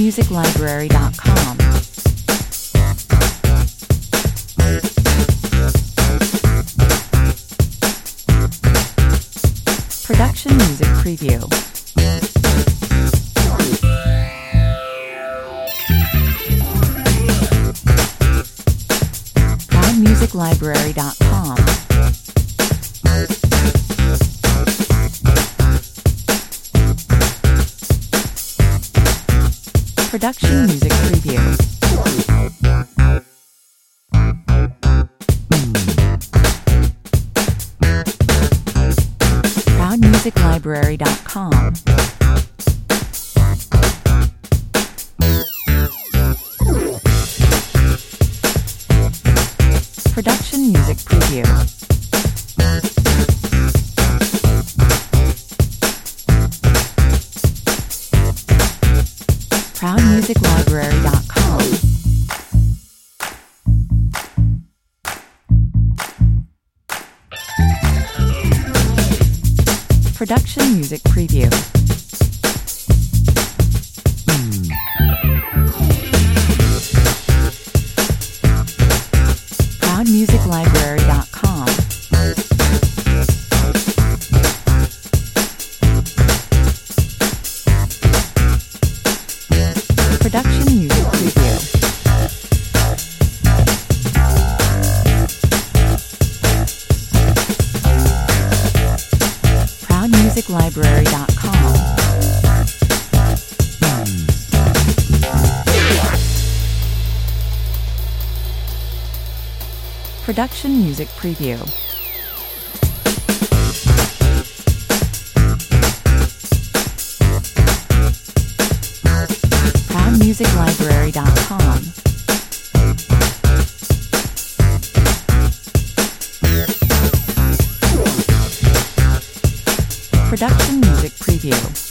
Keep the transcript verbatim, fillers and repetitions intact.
music library dot com. Production Music Preview. proud music library dot com. Production Music Preview. proud music library dot com. Production Music Preview. proud music library dot com. Production Music Preview. proud music library dot com. Production Music Preview. proud music library dot com. Production Music Preview. proud music library dot com. Production Music Preview.